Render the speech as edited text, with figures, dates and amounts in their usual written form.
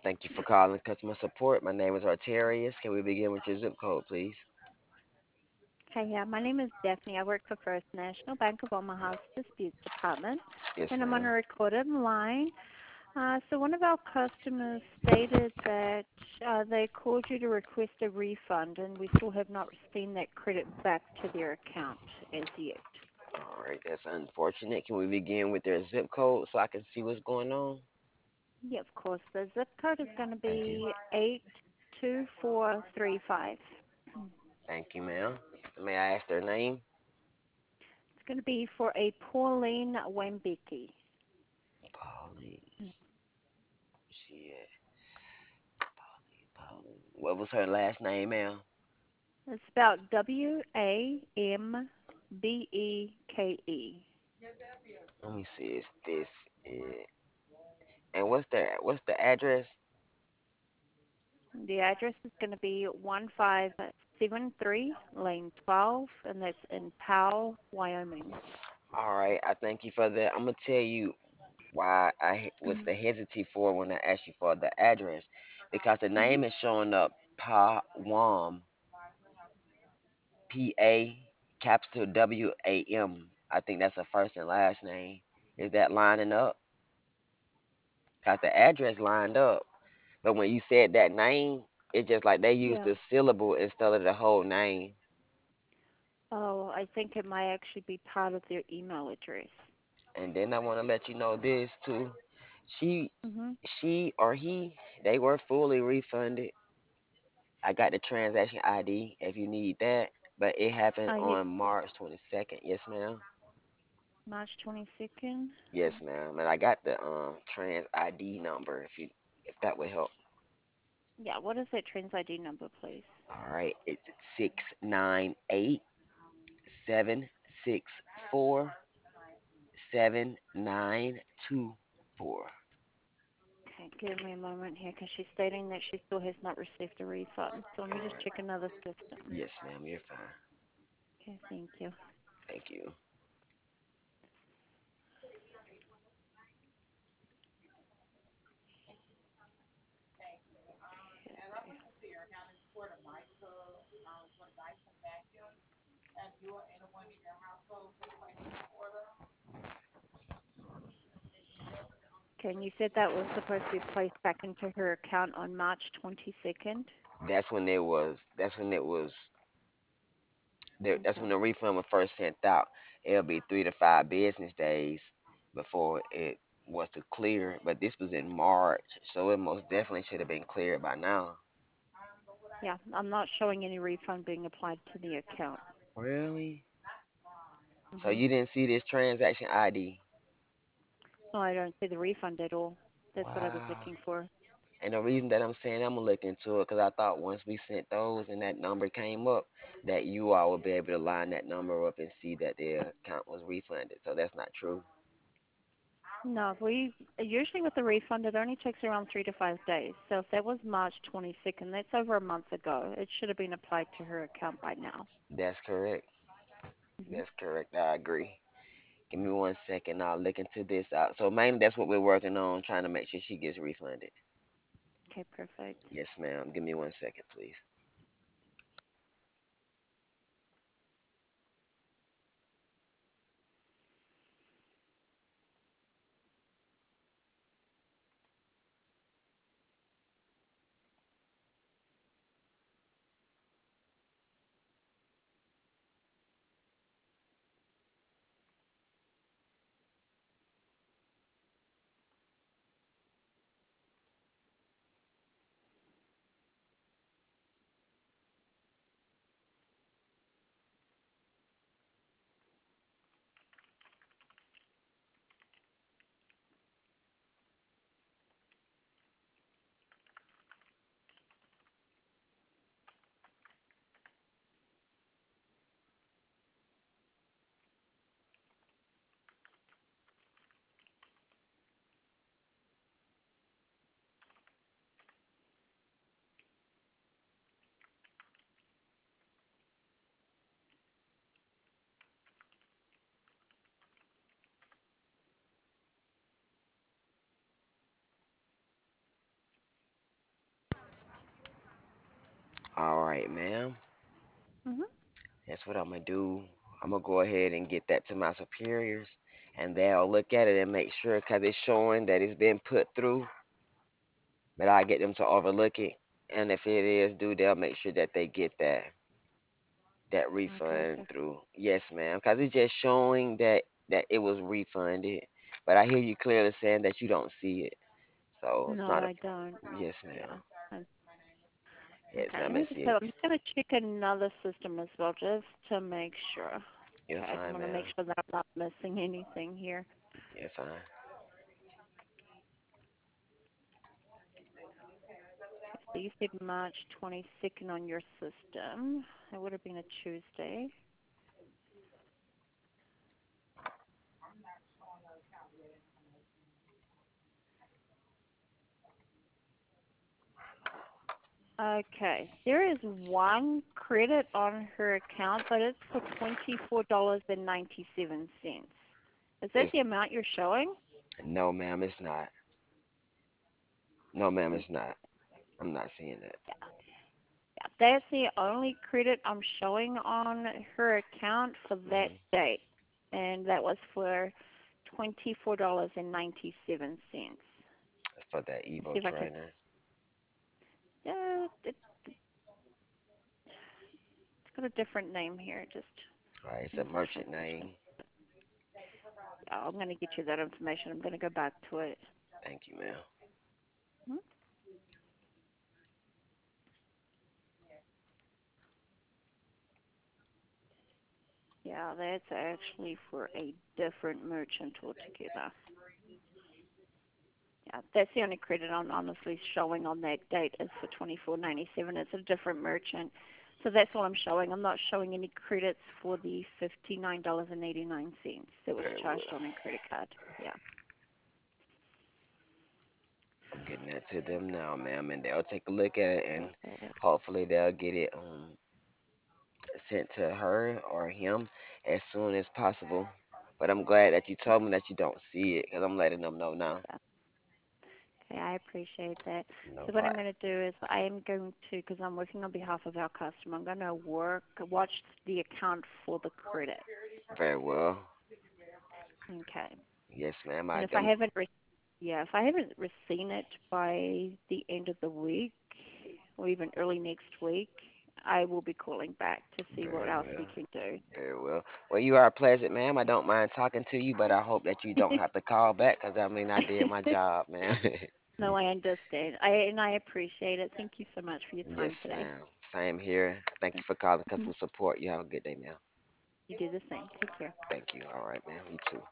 Thank you for calling customer support. My name is Arterius. Can we begin with your zip code, please? Hi, yeah, my name is Daphne. I work for First National Bank of Omaha's Disputes Department, Yes, and I'm on ma'am. a recorded line. So one of our customers stated that they called you to request a refund, and we still have not seen that credit back to their account as yet. All right, that's unfortunate. Can we begin with their zip code so I can see what's going on? Yeah, of course. The zip code is going to Thank you. be 82435. Thank you, ma'am. May I ask their name? It's going to be for a Pauline Wambeki. Polly. She, Polly. What was her last name, ma'am? It's about Wambeke. Let me see. Is this it? And what's the address? The address is going to be 1573 Lane 12, and that's in Powell, Wyoming. All right, I thank you for that. I'm gonna tell you why was Mhm. the hesitate for when I asked you for the address, because the Mhm. name is showing up Pa Wam, PA capital WAM. I think that's a first and last name. Is that lining up? Cause the address lined up, but when you said that name, it's just like they used Yeah. the syllable instead of the whole name. Oh, I think it might actually be part of their email address. And then I want to let you know this too. She, Mhm. she or he, they were fully refunded. I got the transaction ID if you need that, but it happened Yeah. on March 22nd. Yes, ma'am. March 22nd. Yes, ma'am. And I got the trans ID number if that would help. Yeah. What is that trans ID number, please? All right, it's 698-764-7924. Okay, give me a moment here because she's stating that she still has not received a refund. So let me All just right. check another system. Yes, ma'am. You're fine. Okay, thank you. Thank you. Okay. Okay, and you said that was supposed to be placed back into her account on March 22nd? That's Okay. when the refund was first sent out. It'll be 3 to 5 business days before it was to clear. But this was in March, so it most definitely should have been cleared by now. Yeah, I'm not showing any refund being applied to the account. Really? So Hmm. you didn't see this transaction ID? No, I don't see the refund at all. That's what I was Wow. looking for. And the reason that I'm saying I'm gonna look into it, because I thought once we sent those and that number came up, that you all would be able to line that number up and see that their account was refunded. So that's not true. No, we usually with the refund it only takes around 3 to 5 days. So if that was March 22nd, that's over a month ago. It should have been applied to her account by now. That's correct. Hmm. That's correct. I agree. Give me 1 second. I'll look into this out. So mainly that's what we're working on, trying to make sure she gets refunded. Okay, perfect. Yes, ma'am. Give me 1 second, please. right, ma'am. Mhm. That's what I'm gonna do. I'm gonna go ahead and get that to my superiors, and they'll look at it and make sure, cause it's showing that it's been put through. But I get them to overlook it, and if it is due, they'll make sure that they get that Okay. refund through. Yes, ma'am. Cause it's just showing that it was refunded. But I hear you clearly saying that you don't see it, so it's No, not a. I don't. Yes, ma'am. Yeah. Yes, Okay. ma'am. Let me Let's just see. have, I'm just going to check another system as well, just to make sure. You're Okay. I just fine, want to ma'am. make sure that I'm not missing anything here. You're fine. Okay, so you said March 22nd on your system. It would have been a Tuesday. Okay. There is one credit on her account, but it's for $24.97. Is that It's the amount you're showing? no, ma'am. It's not. No, ma'am. It's not. I'm not seeing that. Yeah. Yeah. That's the only credit I'm showing on her account for that Hmm. date. And that was for $24.97. For that Let's Evo see if I can. trainer. It's got a different name here. Just All right, it's a seems like I merchant switched it. name. Yeah, I'm going to get you that information. I'm going to go back to it. Thank you, ma'am. Hmm? Yeah, that's actually for a different merchant altogether. Yeah, that's the only credit I'm honestly showing on that date is for 24.97. It's a different merchant, so that's all I'm showing. I'm not showing any credits for the $59.89 that was Very charged well. on a credit card. Yeah. I'm getting that to them now, ma'am, and they'll take a look at it, and Okay. hopefully they'll get it sent to her or him as soon as possible. But I'm glad that you told me that you don't see it, because I'm letting them know now. Yeah. Okay, I appreciate that. No So what I'm problem. going to do is I am going to, because I'm working on behalf of our customer, I'm going to watch the account for the credit. Very well. Okay. Yes, ma'am. And I if I am haven't, yeah, if I haven't seen it by the end of the week or even early next week, I will be calling back to see what very else well. we can do. Very well. Well, you are pleasant, ma'am. I don't mind talking to you, but I hope that you don't have to call back, because I mean I did my job, ma'am. No, I understand. I appreciate it. Thank you so much for your time Yes, today. ma'am. Same here. Thank you for calling customer support. You have a good day, ma'am. You do the same. Take care. Thank you. All right, ma'am. You too.